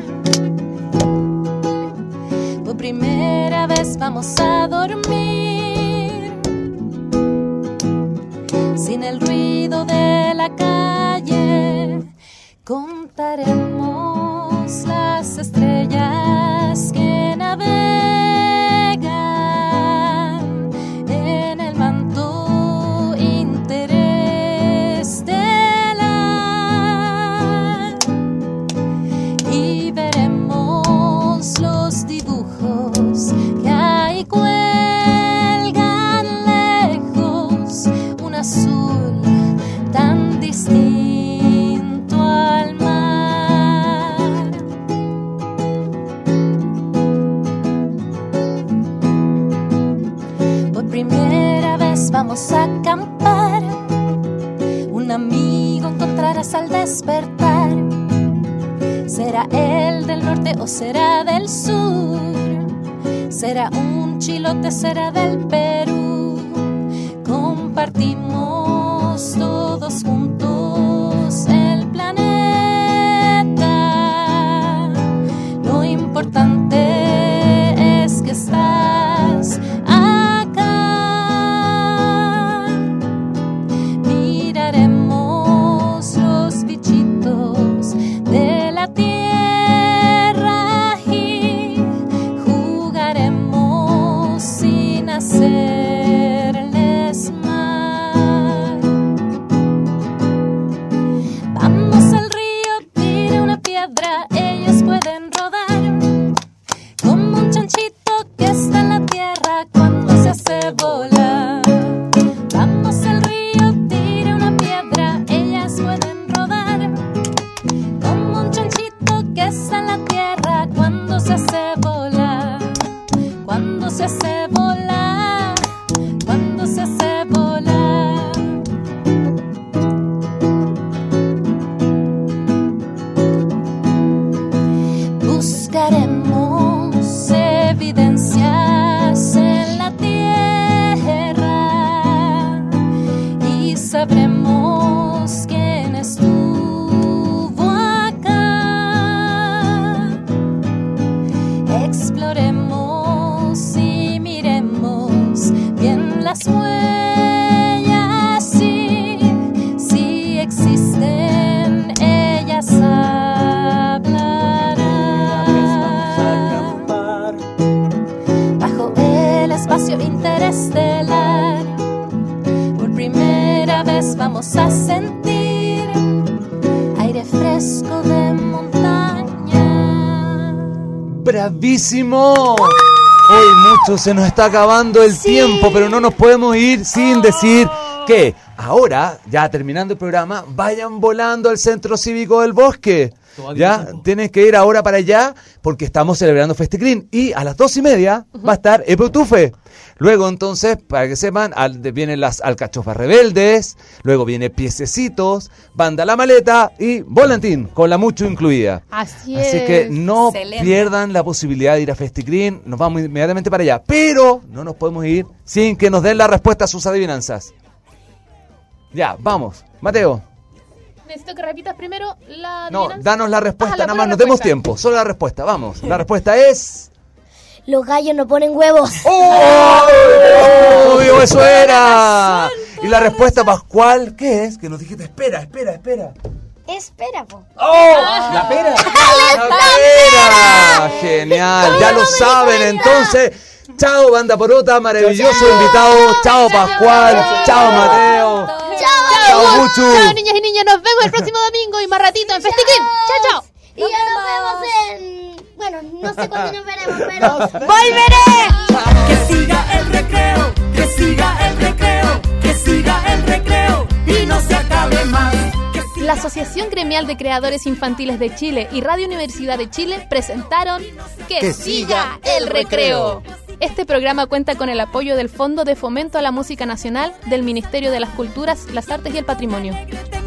Por primera vez vamos a dormir sin el ruido de la calle. Contaremos las estrellas que navegan en el manto interestelar y veremos los dibujos que hay cuelgan lejos, un azul tan distinto al mar. Por primera vez vamos a acampar, un amigo encontrarás al despertar. ¿Será él del norte o será del sur? ¿Será un chilote, será del Perú? Compartimos todos juntos el planeta. Lo importante es que estás acá. Miraremos los bichitos de la tierra y jugaremos exploremos y miremos bien las huellas, sí, sí existen, ellas hablarán. Bajo el espacio interestelar, por primera vez vamos a sentir aire fresco de montaña. ¡Bravísimo! Hoy mucho se nos está acabando el sí. tiempo, pero no nos podemos ir sin oh. decir que ahora, ya terminando el programa, vayan volando al Centro Cívico del Bosque. Ya, tienes que ir ahora para allá porque estamos celebrando Festiclin y a las dos y media uh-huh. va a estar Epotufe. Luego entonces, para que sepan, al, vienen las alcachofas rebeldes, luego viene Piececitos, Banda La Maleta y Volantín, con la Mucho incluida. Así, Así es. que no Excelente. pierdan la posibilidad de ir a Festiclin, nos vamos inmediatamente para allá. Pero no nos podemos ir sin que nos den la respuesta a sus adivinanzas. Ya, vamos. Mateo. Necesito que repitas primero la No, adivinanza. danos la respuesta, Ah, la nada pura más, no tenemos respuesta. tiempo, solo la respuesta, vamos. La respuesta es... Los gallos no ponen huevos. ¡Oh! ¡Obvio, eso era! Y la respuesta, Pascual, ¿qué es? Que nos dijiste, espera, espera, espera. Espera, po. ¡Oh! ¡La pera! ¡La pera! ¡Genial! Ya lo saben, entonces. Chao, Banda Porota, maravilloso invitado. Chao, Pascual. Chao, Mateo. Chao, Muchu. Chao, niñas y niños. Nos vemos el próximo domingo y más ratito en Festiquín. Chao, chao. Y ya nos vemos en... Bueno, no sé cuándo nos veremos, pero... ¡Volveré! Que siga el recreo, que siga el recreo, que siga el recreo y no se acabe más. La Asociación Gremial de Creadores Infantiles de Chile y Radio Universidad de Chile presentaron Que, Que siga el recreo. Este programa cuenta con el apoyo del Fondo de Fomento a la Música Nacional del Ministerio de las Culturas, las Artes y el Patrimonio.